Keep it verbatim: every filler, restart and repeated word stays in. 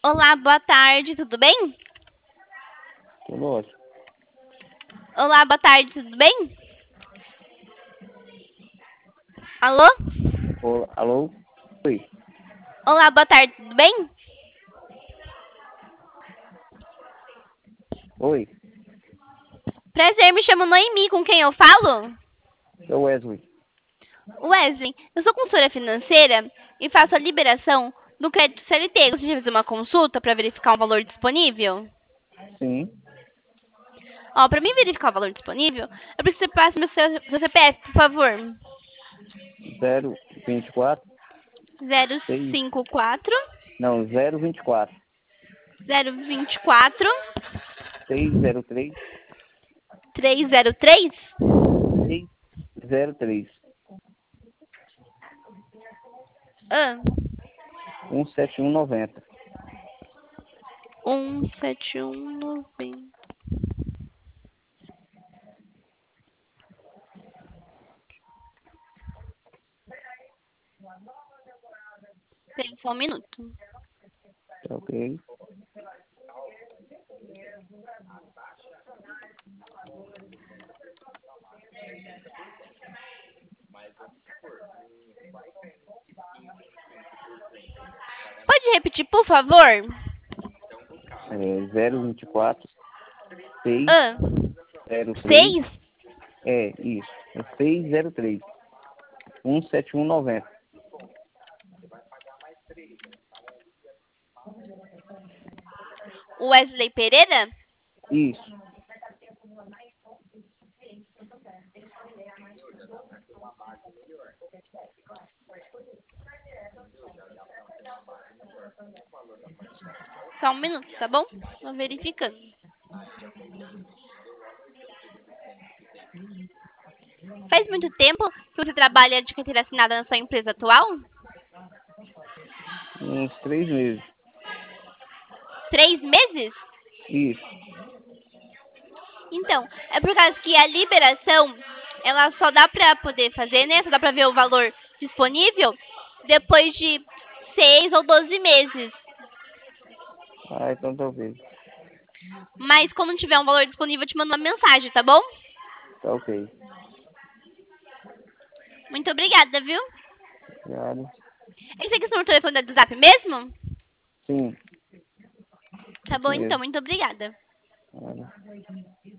Olá, boa tarde, tudo bem? Tudo ótimo. Olá, boa tarde, tudo bem? Alô? Ô, alô? Oi. Olá, boa tarde, tudo bem? Oi. Prazer, me chamo Noemi, com quem eu falo? É o Wesley. Wesley, eu sou consultora financeira e faço a liberação do crédito C L T. Você já fez uma consulta para verificar um valor disponível? Sim. Ó, para mim verificar o valor disponível, eu preciso que você passe meu seu, seu C P F, por favor. zero vinte e quatro. Zero seis. cinco quatro Não, zero vinte e quatro. zero vinte e quatro seis zero três. três zero três. seis zero três. Ah, um sete um noventa. um sete um noventa. Tem só um minuto. Tá ok. Pode repetir, por favor? É zero vinte e quatro. seis Ah, zero três. seis? É, isso. É seis zero três. um sete um noventa. Wesley Pereira? Isso. Só um minuto, tá bom? Tô verificando. Faz muito tempo que você trabalha de carteira assinada na sua empresa atual? Uns três meses. Três meses? Isso. Então, é por causa que a liberação, ela só dá pra poder fazer, né? Só dá pra ver o valor disponível depois de seis ou doze meses. Ah, então talvez. Mas quando tiver um valor disponível, eu te mando uma mensagem, tá bom? Tá ok. Muito obrigada, viu? Obrigado. Esse aqui é o seu telefone do Zap mesmo? Sim. Tá Isso bom, então. mesmo. Muito obrigada. Olha.